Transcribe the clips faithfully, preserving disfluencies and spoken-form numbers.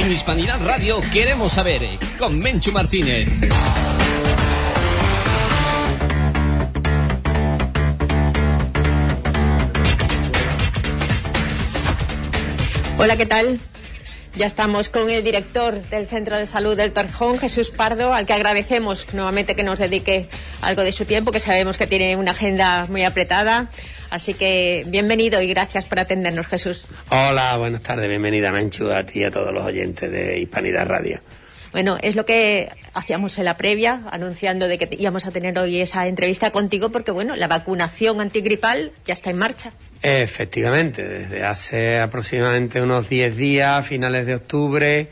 En Hispanidad Radio queremos saber, con Menchu Martínez. Hola, ¿qué tal? Ya estamos con el director del Centro de Salud del Torrejón, Jesús Pardo, al que agradecemos nuevamente que nos dedique algo de su tiempo, que sabemos que tiene una agenda muy apretada. Así que bienvenido y gracias por atendernos, Jesús. Hola, buenas tardes, bienvenida, Menchu, a ti y a todos los oyentes de Hispanidad Radio. Bueno, es lo que hacíamos en la previa, anunciando de que íbamos a tener hoy esa entrevista contigo, porque bueno, la vacunación antigripal ya está en marcha. Efectivamente, desde hace aproximadamente unos diez días, finales de octubre,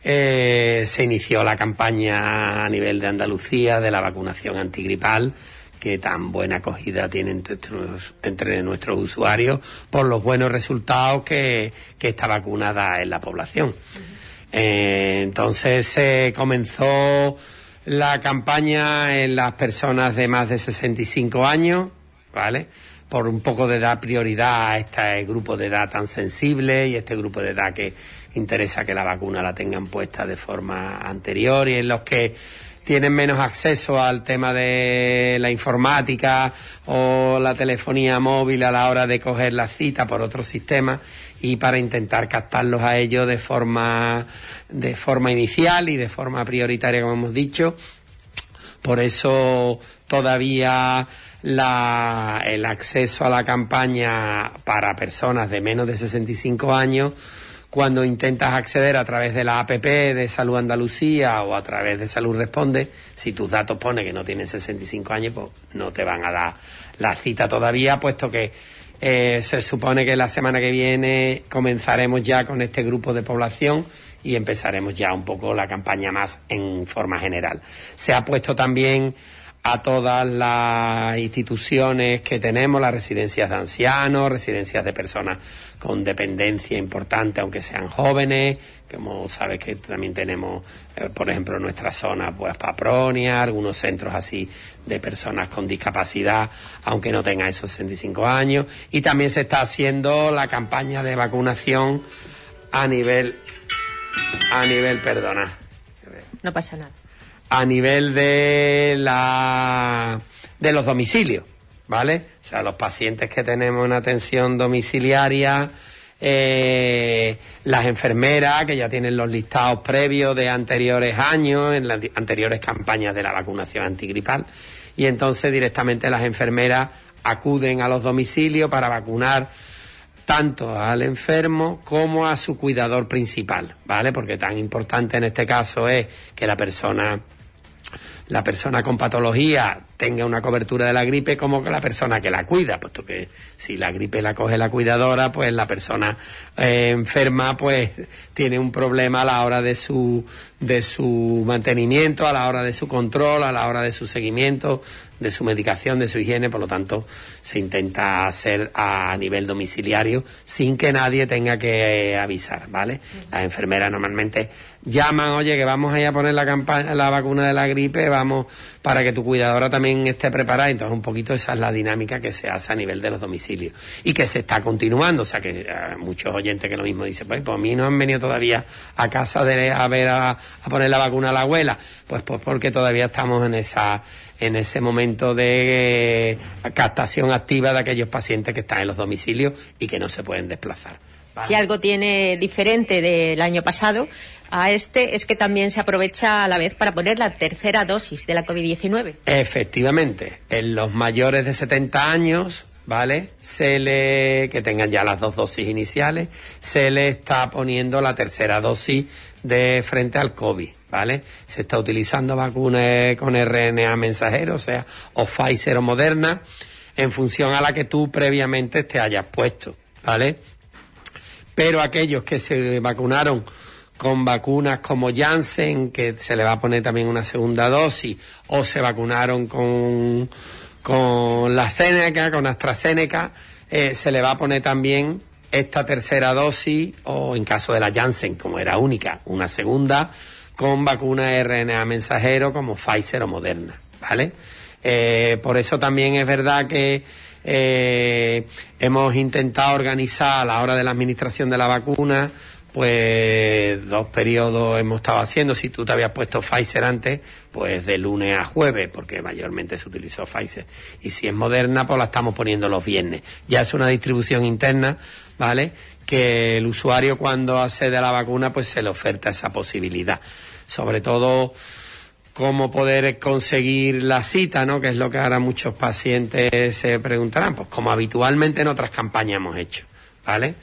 eh, se inició la campaña a nivel de Andalucía de la vacunación antigripal, que tan buena acogida tiene entre, entre nuestros usuarios por los buenos resultados que, que esta vacuna da en la población. Uh-huh. Eh, entonces se eh, comenzó la campaña en las personas de más de sesenta y cinco años, ¿vale?, por un poco de dar prioridad a este grupo de edad tan sensible y este grupo de edad que interesa que la vacuna la tengan puesta de forma anterior, y en los que tienen menos acceso al tema de la informática o la telefonía móvil a la hora de coger la cita por otros sistemas, y para intentar captarlos a ellos de forma de forma inicial y de forma prioritaria, como hemos dicho. Por eso todavía la, el acceso a la campaña para personas de menos de sesenta y cinco años, cuando intentas acceder a través de la A P P de Salud Andalucía o a través de Salud Responde, si tus datos pone que no tienes sesenta y cinco años, pues no te van a dar la cita todavía, puesto que eh, se supone que la semana que viene comenzaremos ya con este grupo de población y empezaremos ya un poco la campaña más en forma general. Se ha puesto también a todas las instituciones que tenemos, las residencias de ancianos, residencias de personas con dependencia importante, aunque sean jóvenes, como sabes que también tenemos, eh, por ejemplo, en nuestra zona, pues Papronia, algunos centros así de personas con discapacidad, aunque no tengan esos sesenta y cinco años, y también se está haciendo la campaña de vacunación a nivel, a nivel, perdona. No pasa nada. A nivel de la de los domicilios, ¿vale? O sea, los pacientes que tenemos en atención domiciliaria, eh, las enfermeras que ya tienen los listados previos de anteriores años, en las anteriores campañas de la vacunación antigripal, y entonces directamente las enfermeras acuden a los domicilios para vacunar tanto al enfermo como a su cuidador principal, ¿vale? Porque tan importante en este caso es que la persona la persona con patología tenga una cobertura de la gripe, como que la persona que la cuida, puesto que si la gripe la coge la cuidadora, pues la persona eh, enferma pues tiene un problema a la hora de su de su mantenimiento, a la hora de su control, a la hora de su seguimiento, de su medicación, de su higiene. Por lo tanto, se intenta hacer a nivel domiciliario sin que nadie tenga que avisar, ¿vale? Las enfermeras normalmente llaman, oye, que vamos a ir a poner la campaña, la vacuna de la gripe, vamos, para que tu cuidadora también esté preparada. Entonces, un poquito esa es la dinámica que se hace a nivel de los domicilios y que se está continuando. O sea, que eh, muchos oyentes que lo mismo dicen, pues, pues a mí no han venido todavía a casa de a ver a, a poner la vacuna a la abuela. Pues, pues porque todavía estamos en esa en ese momento de eh, captación activa de aquellos pacientes que están en los domicilios y que no se pueden desplazar, ¿vale? Si algo tiene diferente del año pasado a este, es que también se aprovecha a la vez para poner la tercera dosis de la COVID diecinueve. Efectivamente, en los mayores de setenta años, ¿vale?, se le, que tengan ya las dos dosis iniciales, se le está poniendo la tercera dosis de frente al COVID, ¿vale? Se está utilizando vacunas con R N A mensajero, o sea, o Pfizer o Moderna, en función a la que tú previamente te hayas puesto, ¿vale? Pero aquellos que se vacunaron con vacunas como Janssen, que se le va a poner también una segunda dosis, o se vacunaron con, con la Seneca, con AstraZeneca, eh, se le va a poner también esta tercera dosis, o en caso de la Janssen, como era única, una segunda, con vacuna R N A mensajero como Pfizer o Moderna, ¿vale? Eh, por eso también es verdad que eh, hemos intentado organizar a la hora de la administración de la vacuna pues dos periodos hemos estado haciendo. Si tú te habías puesto Pfizer antes, pues de lunes a jueves, porque mayormente se utilizó Pfizer. Y si es Moderna, pues la estamos poniendo los viernes. Ya es una distribución interna, ¿vale?, que el usuario cuando accede a la vacuna, pues se le oferta esa posibilidad. Sobre todo, cómo poder conseguir la cita, ¿no?, que es lo que ahora muchos pacientes se preguntarán, pues como habitualmente en otras campañas hemos hecho, ¿vale?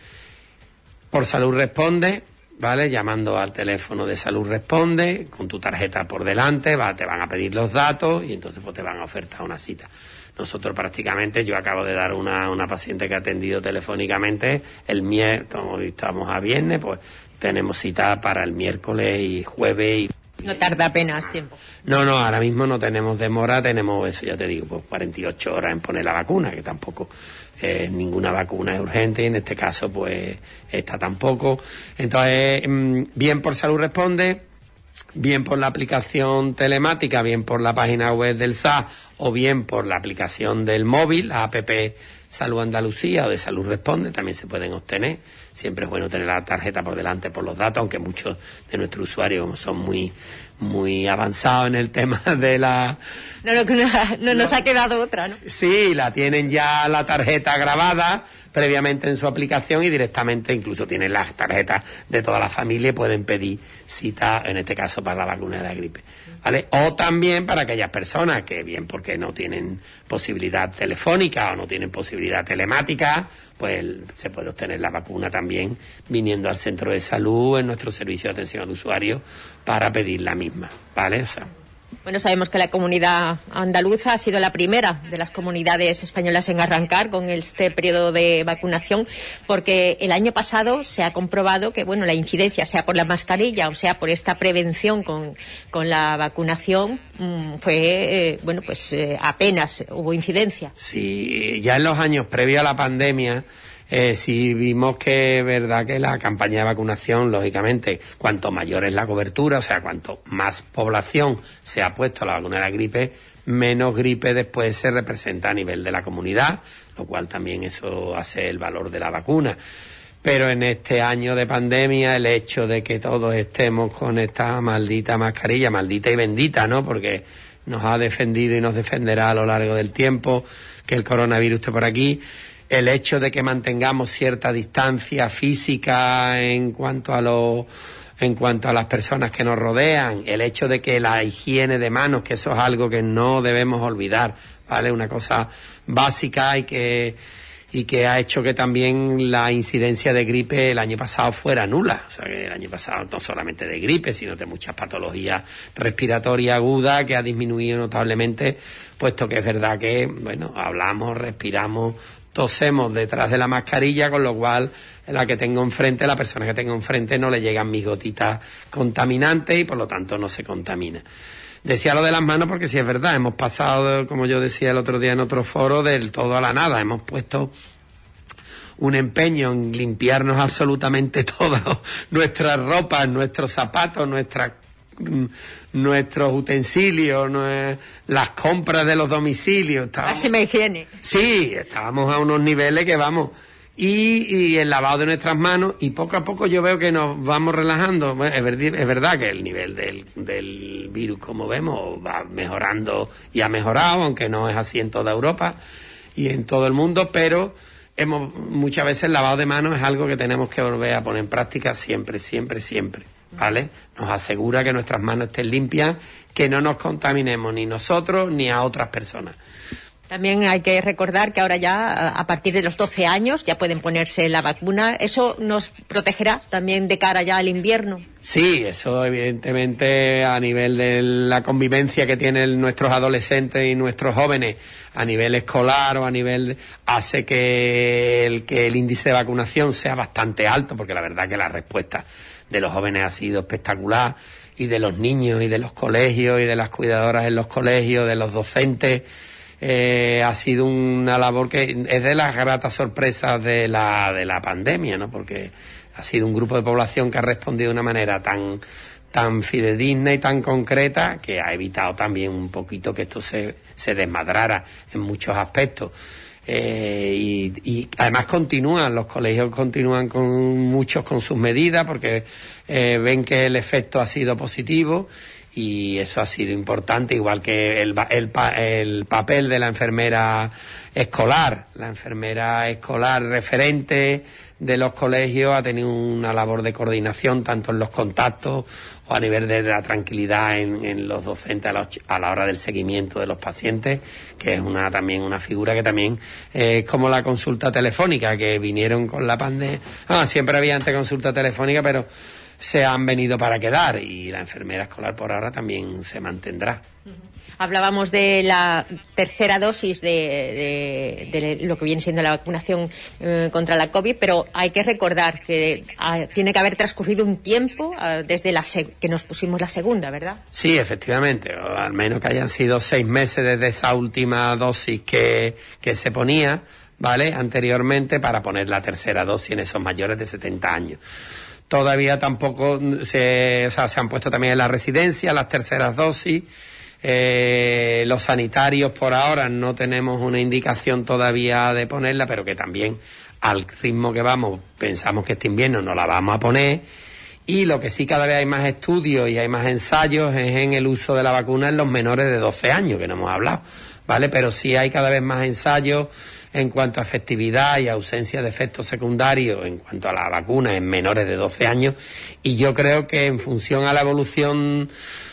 Por Salud Responde, ¿vale?, llamando al teléfono de Salud Responde, con tu tarjeta por delante, va, te van a pedir los datos y entonces pues te van a ofertar una cita. Nosotros prácticamente, yo acabo de dar una, una paciente que ha atendido telefónicamente el miércoles, estamos a viernes, pues tenemos cita para el miércoles y jueves y... No tarda apenas tiempo. No, no, ahora mismo no tenemos demora, tenemos eso, ya te digo, pues cuarenta y ocho horas en poner la vacuna, que tampoco eh, ninguna vacuna es urgente, y en este caso pues esta tampoco. Entonces, bien por Salud Responde, bien por la aplicación telemática, bien por la página web del S A o bien por la aplicación del móvil, la app Salud Andalucía o de Salud Responde, también se pueden obtener. Siempre es bueno tener la tarjeta por delante por los datos, aunque muchos de nuestros usuarios son muy muy avanzados en el tema de la... No, no, no, no nos ha quedado otra, ¿no? Sí, la tienen ya la tarjeta grabada previamente en su aplicación y directamente incluso tienen las tarjetas de toda la familia y pueden pedir cita, en este caso para la vacuna de la gripe, ¿vale? O también para aquellas personas que bien porque no tienen posibilidad telefónica o no tienen posibilidad telemática, pues se puede obtener la vacuna también viniendo al centro de salud en nuestro servicio de atención al usuario para pedir la misma, ¿vale? O sea, bueno, sabemos que la comunidad andaluza ha sido la primera de las comunidades españolas en arrancar con este periodo de vacunación, porque el año pasado se ha comprobado que, bueno, la incidencia, sea por la mascarilla o sea por esta prevención con, con la vacunación, mmm, fue, eh, bueno, pues eh, apenas hubo incidencia. Sí, ya en los años previos a la pandemia, Eh, sí vimos que es verdad que la campaña de vacunación, lógicamente, cuanto mayor es la cobertura, o sea, cuanto más población se ha puesto a la vacuna de la gripe, menos gripe después se representa a nivel de la comunidad, lo cual también eso hace el valor de la vacuna. Pero en este año de pandemia, el hecho de que todos estemos con esta maldita mascarilla, maldita y bendita, ¿no?, porque nos ha defendido y nos defenderá a lo largo del tiempo, que el coronavirus esté por aquí. El hecho de que mantengamos cierta distancia física en cuanto a los, en cuanto a las personas que nos rodean, el hecho de que la higiene de manos, que eso es algo que no debemos olvidar, ¿vale? Una cosa básica y que, y que ha hecho que también la incidencia de gripe el año pasado fuera nula. O sea, que el año pasado no solamente de gripe, sino de muchas patologías respiratorias agudas, que ha disminuido notablemente, puesto que es verdad que, bueno, hablamos, respiramos, tosemos detrás de la mascarilla, con lo cual la que tengo enfrente, la persona que tengo enfrente, no le llegan mis gotitas contaminantes y por lo tanto no se contamina. Decía lo de las manos porque sí es verdad, hemos pasado, como yo decía el otro día en otro foro, del todo a la nada. Hemos puesto un empeño en limpiarnos absolutamente todas nuestras ropas, nuestros zapatos, nuestras nuestros utensilios, las compras de los domicilios. Así me higiene. Sí, estábamos a unos niveles que vamos. Y, y el lavado de nuestras manos, y poco a poco yo veo que nos vamos relajando. Bueno, es, ver, es verdad que el nivel del, del virus, como vemos, va mejorando y ha mejorado, aunque no es así en toda Europa y en todo el mundo, pero hemos muchas veces el lavado de manos es algo que tenemos que volver a poner en práctica siempre, siempre, siempre, ¿vale? Nos asegura que nuestras manos estén limpias, que no nos contaminemos ni nosotros ni a otras personas. También hay que recordar que ahora ya, a partir de los doce años, ya pueden ponerse la vacuna. ¿Eso nos protegerá también de cara ya al invierno? Sí, eso evidentemente a nivel de la convivencia que tienen nuestros adolescentes y nuestros jóvenes a nivel escolar o a nivel... hace que el, que el índice de vacunación sea bastante alto, porque la verdad que la respuesta de los jóvenes ha sido espectacular, y de los niños y de los colegios y de las cuidadoras en los colegios, de los docentes... Eh, ha sido una labor que es de las gratas sorpresas de la de la pandemia, ¿no? Porque ha sido un grupo de población que ha respondido de una manera tan tan fidedigna y tan concreta que ha evitado también un poquito que esto se, se desmadrara en muchos aspectos. Eh, y, y además continúan, los colegios continúan con muchos con sus medidas porque eh, ven que el efecto ha sido positivo y eso ha sido importante, igual que el, el, el papel de la enfermera escolar. La enfermera escolar referente de los colegios ha tenido una labor de coordinación tanto en los contactos o a nivel de la tranquilidad en, en los docentes a la, a la hora del seguimiento de los pacientes, que es una también una figura que también es eh, como la consulta telefónica, que vinieron con la pandemia. Ah, siempre había antes consulta telefónica, pero se han venido para quedar y la enfermera escolar por ahora también se mantendrá. Hablábamos de la tercera dosis de, de, de lo que viene siendo la vacunación eh, contra la COVID, pero hay que recordar que ah, tiene que haber transcurrido un tiempo ah, desde la se- que nos pusimos la segunda, ¿verdad? Sí, efectivamente, o al menos que hayan sido seis meses desde esa última dosis que, que se ponía, ¿vale?, anteriormente, para poner la tercera dosis en esos mayores de setenta años. Todavía tampoco se, o sea, se han puesto también en la residencia las terceras dosis. Eh, los sanitarios por ahora no tenemos una indicación todavía de ponerla, pero que también al ritmo que vamos pensamos que este invierno no la vamos a poner. Y lo que sí, cada vez hay más estudios y hay más ensayos es en el uso de la vacuna en los menores de doce años, que no hemos hablado, ¿vale? Pero sí hay cada vez más ensayos en cuanto a efectividad y ausencia de efectos secundarios en cuanto a la vacuna en menores de doce años, y yo creo que en función a la evolución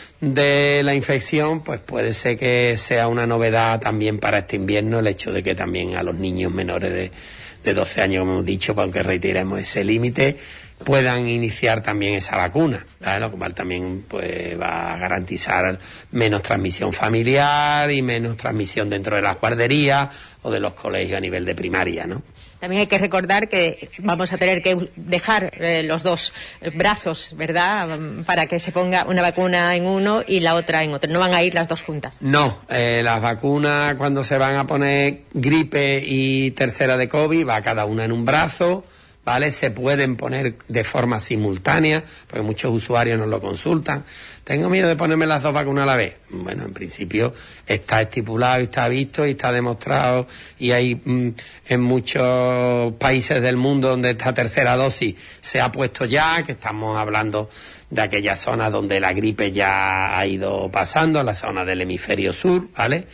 de la infección, pues puede ser que sea una novedad también para este invierno el hecho de que también a los niños menores de, de doce años, como hemos dicho, aunque reiteremos ese límite, puedan iniciar también esa vacuna, ¿vale? Lo cual también pues va a garantizar menos transmisión familiar y menos transmisión dentro de las guarderías o de los colegios a nivel de primaria, ¿no? También hay que recordar que vamos a tener que dejar eh, los dos brazos, ¿verdad?, para que se ponga una vacuna en uno y la otra en otro. No van a ir las dos juntas. No, eh, las vacunas cuando se van a poner gripe y tercera de COVID va cada una en un brazo, ¿vale? Se pueden poner de forma simultánea, porque muchos usuarios nos lo consultan. Tengo miedo de ponerme las dos vacunas a la vez. Bueno, en principio está estipulado y está visto y está demostrado, y hay mm, en muchos países del mundo donde esta tercera dosis se ha puesto ya, que estamos hablando de aquellas zonas donde la gripe ya ha ido pasando, la zona del hemisferio sur, ¿vale?,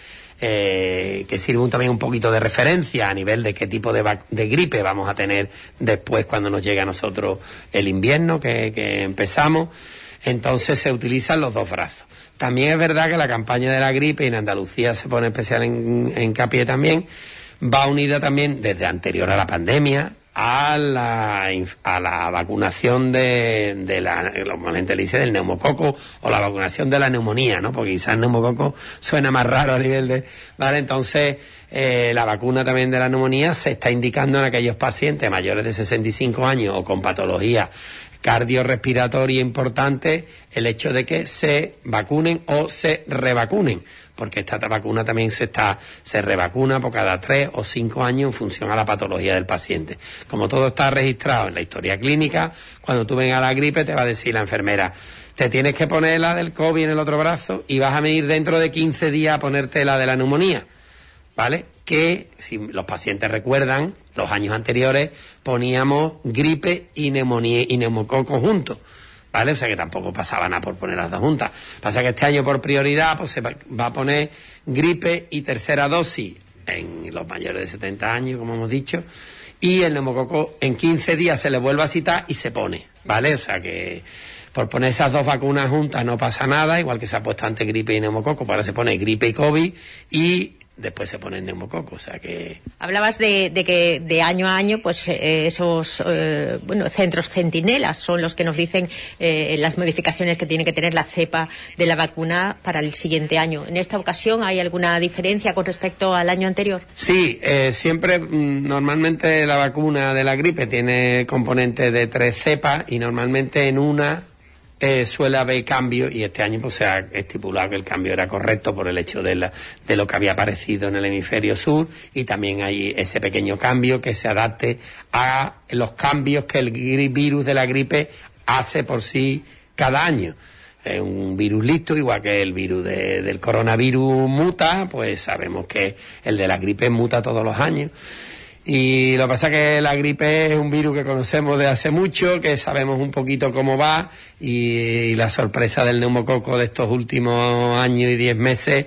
Eh, que sirve también un poquito de referencia a nivel de qué tipo de, vac- de gripe vamos a tener después cuando nos llegue a nosotros el invierno que, que empezamos. Entonces se utilizan los dos brazos. También es verdad que la campaña de la gripe, y en Andalucía se pone especial en, en hincapié también, va unida también desde anterior a la pandemia a la, a la vacunación de, de la, lo que la gente le dice del neumococo, o la vacunación de la neumonía, ¿no? Porque quizás el neumococo suena más raro a nivel de, ¿vale? Entonces, eh, la vacuna también de la neumonía se está indicando en aquellos pacientes mayores de sesenta y cinco años o con patología cardiorrespiratoria importante, el hecho de que se vacunen o se revacunen, porque esta vacuna también se está se revacuna por cada tres o cinco años en función a la patología del paciente. Como todo está registrado en la historia clínica, cuando tú vengas a la gripe te va a decir la enfermera, te tienes que poner la del COVID en el otro brazo y vas a venir dentro de quince días a ponerte la de la neumonía, ¿vale? Que, si los pacientes recuerdan, los años anteriores poníamos gripe y neumonía y neumococo juntos, ¿vale? O sea que tampoco pasaba nada por poner las dos juntas. Pasa que este año por prioridad pues se va, va a poner gripe y tercera dosis en los mayores de setenta años, como hemos dicho, y el neumococo en quince días se le vuelve a citar y se pone, ¿vale? O sea que por poner esas dos vacunas juntas no pasa nada, igual que se ha puesto antes gripe y neumococo, ahora se pone gripe y COVID y después se pone el neumococo, o sea que... Hablabas de, de que de año a año, pues eh, esos eh, bueno, centros centinelas son los que nos dicen eh, las modificaciones que tiene que tener la cepa de la vacuna para el siguiente año. ¿En esta ocasión hay alguna diferencia con respecto al año anterior? Sí, eh, siempre, mm, normalmente la vacuna de la gripe tiene componente de tres cepas y normalmente en una Eh, suele haber cambio, y este año pues se ha estipulado que el cambio era correcto por el hecho de, la, de lo que había aparecido en el hemisferio sur, y también hay ese pequeño cambio que se adapte a los cambios que el virus de la gripe hace por sí cada año. es un virus listo, igual que el virus de, del coronavirus muta, pues sabemos que el de la gripe muta todos los años. Y lo que pasa es que la gripe es un virus que conocemos de hace mucho, que sabemos un poquito cómo va, y, y la sorpresa del neumococo de estos últimos años y diez meses,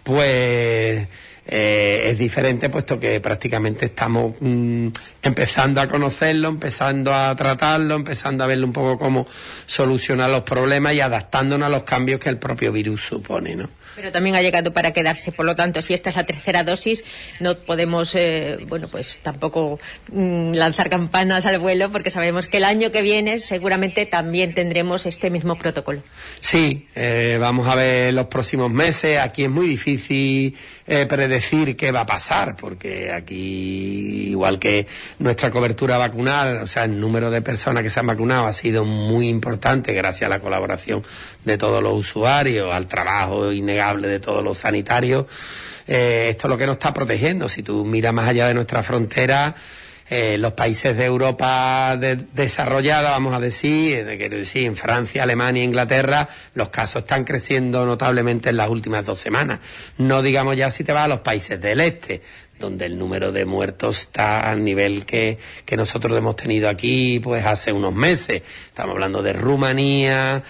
pues eh, es diferente, puesto que prácticamente estamos mmm, empezando a conocerlo, empezando a tratarlo, empezando a verlo un poco cómo solucionar los problemas y adaptándonos a los cambios que el propio virus supone, ¿no? Pero también ha llegado para quedarse, por lo tanto, si esta es la tercera dosis, no podemos, eh, bueno, pues tampoco mmm, lanzar campanas al vuelo, porque sabemos que el año que viene seguramente también tendremos este mismo protocolo. Sí, eh, vamos a ver los próximos meses. Aquí es muy difícil eh, predecir qué va a pasar, porque aquí, igual que nuestra cobertura vacunal, o sea, el número de personas que se han vacunado ha sido muy importante gracias a la colaboración de todos los usuarios, al trabajo innegable de todos los sanitarios. Eh, esto es lo que nos está protegiendo. Si tú miras más allá de nuestra frontera, eh, los países de Europa de, desarrollada, vamos a decir, eh, quiero decir, en Francia, Alemania, Inglaterra, los casos están creciendo notablemente en las últimas dos semanas. No digamos ya si te vas a los países del este, donde el número de muertos está al nivel que, que nosotros hemos tenido aquí pues hace unos meses. Estamos hablando de Rumanía,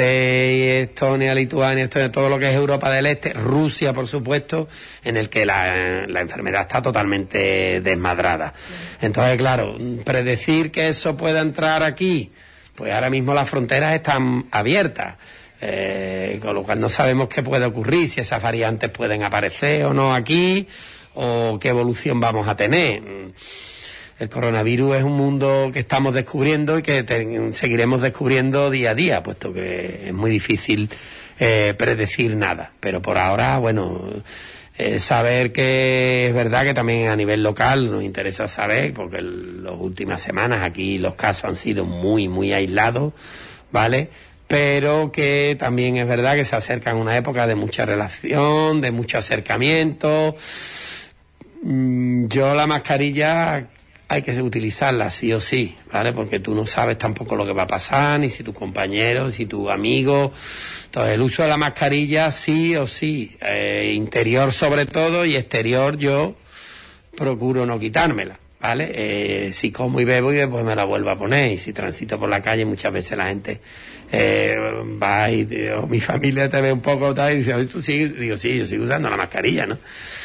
de Estonia, Lituania, Estonia, todo lo que es Europa del Este, Rusia, por supuesto, en el que la, la enfermedad está totalmente desmadrada. Entonces, claro, predecir que eso pueda entrar aquí, pues ahora mismo las fronteras están abiertas. Eh, con lo cual no sabemos qué puede ocurrir, si esas variantes pueden aparecer o no aquí, o qué evolución vamos a tener. El coronavirus es un mundo que estamos descubriendo y que te, seguiremos descubriendo día a día, puesto que es muy difícil eh, predecir nada. Pero por ahora, bueno, eh, saber que es verdad que también a nivel local nos interesa saber, porque en las últimas semanas aquí los casos han sido muy, muy aislados, ¿vale? Pero que también es verdad que se acercan a una época de mucha relación, de mucho acercamiento. Yo la mascarilla hay que utilizarla sí o sí, ¿vale? Porque tú no sabes tampoco lo que va a pasar, ni si tu compañero, ni si tu amigo. Entonces el uso de la mascarilla sí o sí, eh, interior sobre todo, y exterior yo procuro no quitármela, ¿vale? Eh, si como y bebo y después me la vuelvo a poner, y si transito por la calle muchas veces la gente eh, va y digo, mi familia te ve un poco tal y dice, oye, tú sigues, digo, sí, yo sigo usando la mascarilla, ¿no?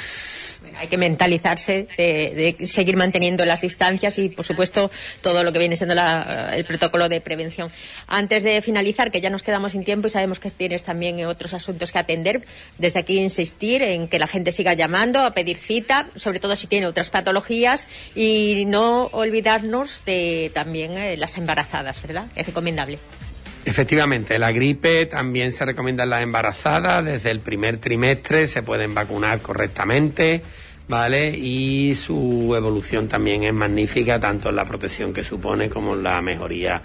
Hay que mentalizarse de, de seguir manteniendo las distancias y, por supuesto, todo lo que viene siendo la, el protocolo de prevención. Antes de finalizar, que ya nos quedamos sin tiempo y sabemos que tienes también otros asuntos que atender, desde aquí insistir en que la gente siga llamando a pedir cita, sobre todo si tiene otras patologías, y no olvidarnos de también eh, las embarazadas, ¿verdad? Es recomendable. Efectivamente, la gripe también se recomienda en las embarazadas. Desde el primer trimestre se pueden vacunar correctamente, ¿vale? Y su evolución también es magnífica, tanto en la protección que supone como en la mejoría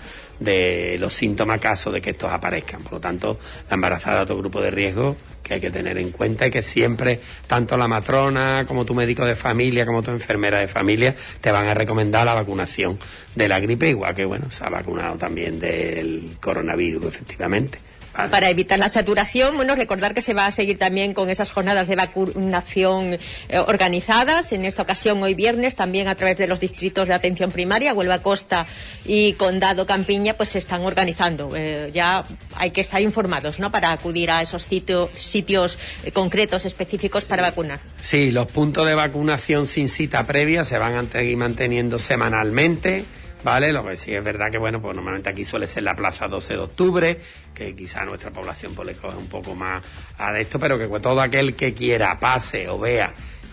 de los síntomas caso de que estos aparezcan. Por lo tanto, la embarazada es otro grupo de riesgo que hay que tener en cuenta, y que siempre, tanto la matrona como tu médico de familia, como tu enfermera de familia, te van a recomendar la vacunación de la gripe, igual que, bueno, se ha vacunado también del coronavirus, efectivamente. Vale. Para evitar la saturación, bueno, recordar que se va a seguir también con esas jornadas de vacunación eh, organizadas, en esta ocasión hoy viernes, también a través de los distritos de atención primaria, Huelva Costa y Condado Campiña, pues se están organizando. Eh, ya hay que estar informados, ¿no?, para acudir a esos sitio, sitios eh, concretos, específicos para vacunar. Sí, los puntos de vacunación sin cita previa se van a seguir manteniendo semanalmente, ¿vale? Lo que sí es verdad que, bueno, pues normalmente aquí suele ser la plaza doce de octubre, que quizá a nuestra población pues le coge un poco más a esto, pero que todo aquel que quiera, pase o vea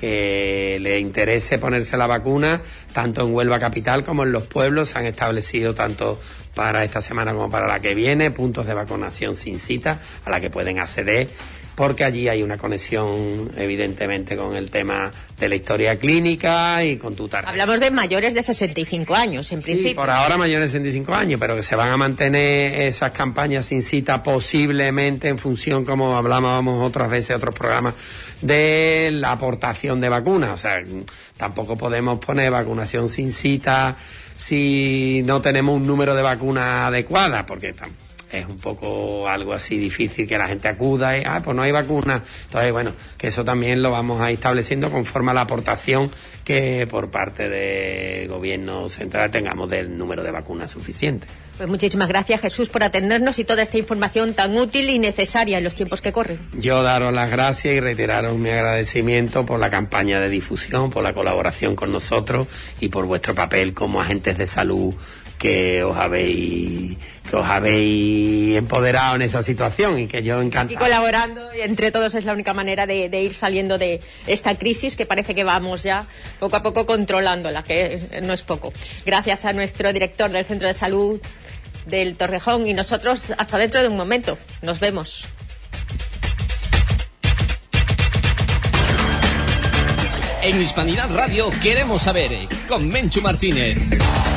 que le interese ponerse la vacuna, tanto en Huelva Capital como en los pueblos, se han establecido tanto para esta semana como para la que viene puntos de vacunación sin cita a la que pueden acceder, porque allí hay una conexión evidentemente con el tema de la historia clínica y con tu tarjeta. Hablamos de mayores de sesenta y cinco años, en principio. Sí, por ahora mayores de sesenta y cinco años, pero que se van a mantener esas campañas sin cita posiblemente en función, como hablábamos otras veces en otros programas, de la aportación de vacunas. O sea, tampoco podemos poner vacunación sin cita si no tenemos un número de vacunas adecuada, porque es un poco algo así difícil que la gente acuda y, ah, pues no hay vacuna. Entonces, bueno, que eso también lo vamos a ir estableciendo conforme a la aportación que por parte del gobierno central tengamos del número de vacunas suficiente. Pues muchísimas gracias, Jesús, por atendernos y toda esta información tan útil y necesaria en los tiempos que corren. Yo daros las gracias y reiteraros mi agradecimiento por la campaña de difusión, por la colaboración con nosotros y por vuestro papel como agentes de salud que os habéis que os habéis empoderado en esa situación y que yo encantado. Y colaborando entre todos es la única manera de, de ir saliendo de esta crisis que parece que vamos ya poco a poco controlándola, que no es poco. Gracias a nuestro director del Centro de Salud del Torrejón y nosotros hasta dentro de un momento. Nos vemos. En Hispanidad Radio queremos saber, con Menchu Martínez.